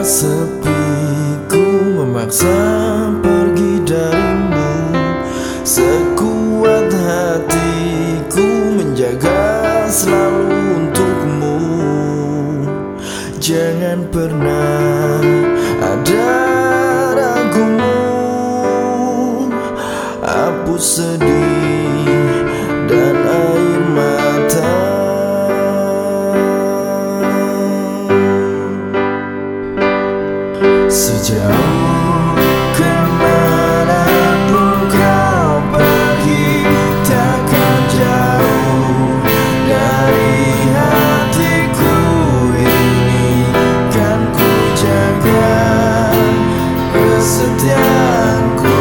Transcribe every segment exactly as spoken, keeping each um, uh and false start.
sepiku memaksa pergi darimu. Sekuat hatiku menjaga selalu untukmu. Jangan pernah ada ragumu. Hapus sedih dan air mata. Sejauh kemanapun kau pergi, takkan jauh dari hatiku ini. Kan ku jaga kesetiaanku,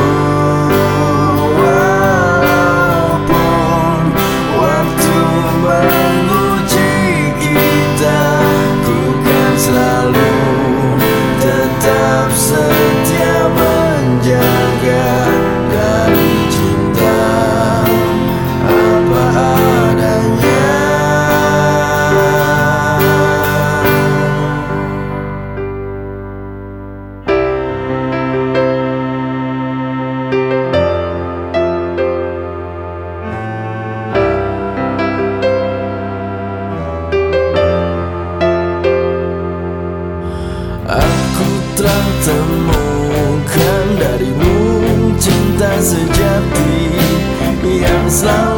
walaupun waktu menguji kita. Ku kan selalu tetap setia menjaga dari cinta apa adanya. Aku telah temukan darimu cinta sejati yang selalu